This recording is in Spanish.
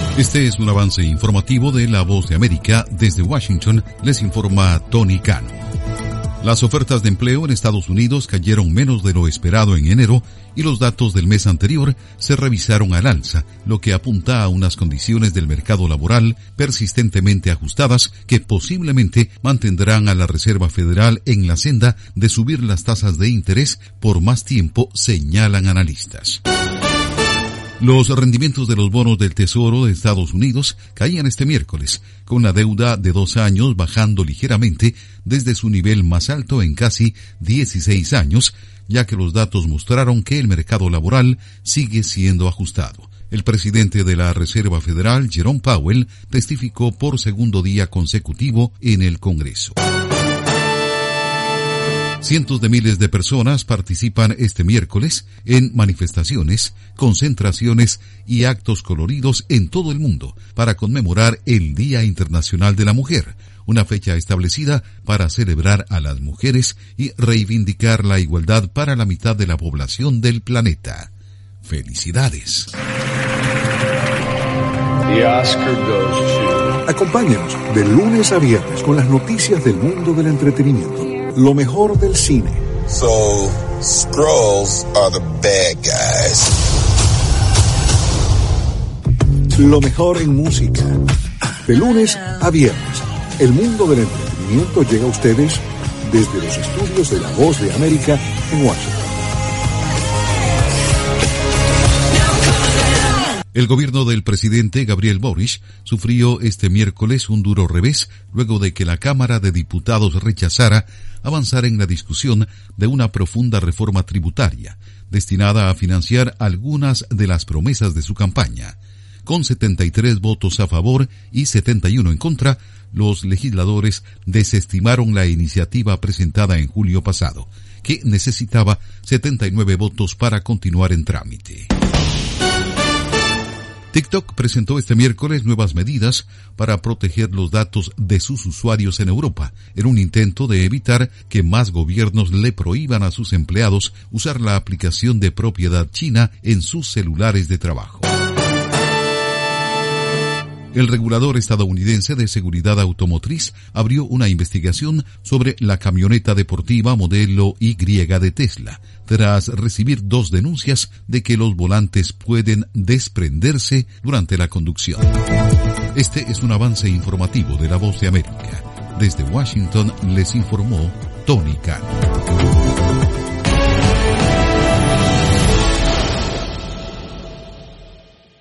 Este es un avance informativo de La Voz de América. Desde Washington les informa Tony Cano. Las ofertas de empleo en Estados Unidos cayeron menos de lo esperado en enero y los datos del mes anterior se revisaron al alza, lo que apunta a unas condiciones del mercado laboral persistentemente ajustadas que posiblemente mantendrán a la Reserva Federal en la senda de subir las tasas de interés por más tiempo, señalan analistas. Los rendimientos de los bonos del Tesoro de Estados Unidos caían este miércoles, con la deuda de 2 años bajando ligeramente desde su nivel más alto en casi 16 años, ya que los datos mostraron que el mercado laboral sigue siendo ajustado. El presidente de la Reserva Federal, Jerome Powell, testificó por segundo día consecutivo en el Congreso. Cientos de miles de personas participan este miércoles en manifestaciones, concentraciones y actos coloridos en todo el mundo para conmemorar el Día Internacional de la Mujer, una fecha establecida para celebrar a las mujeres y reivindicar la igualdad para la mitad de la población del planeta. ¡Felicidades! The Oscar goes to... Acompáñanos de lunes a viernes con las noticias del mundo del entretenimiento. Lo mejor del cine. So, Skrulls are the bad guys. Lo mejor en música. De lunes a viernes, el mundo del entretenimiento llega a ustedes desde los estudios de La Voz de América en Washington. El gobierno del presidente Gabriel Boric sufrió este miércoles un duro revés luego de que la Cámara de Diputados rechazara avanzar en la discusión de una profunda reforma tributaria destinada a financiar algunas de las promesas de su campaña. Con 73 votos a favor y 71 en contra, los legisladores desestimaron la iniciativa presentada en julio pasado, que necesitaba 79 votos para continuar en trámite. TikTok presentó este miércoles nuevas medidas para proteger los datos de sus usuarios en Europa, en un intento de evitar que más gobiernos le prohíban a sus empleados usar la aplicación de propiedad china en sus celulares de trabajo. El regulador estadounidense de seguridad automotriz abrió una investigación sobre la camioneta deportiva modelo Y de Tesla, tras recibir 2 denuncias de que los volantes pueden desprenderse durante la conducción. Este es un avance informativo de La Voz de América. Desde Washington les informó Tony Cano.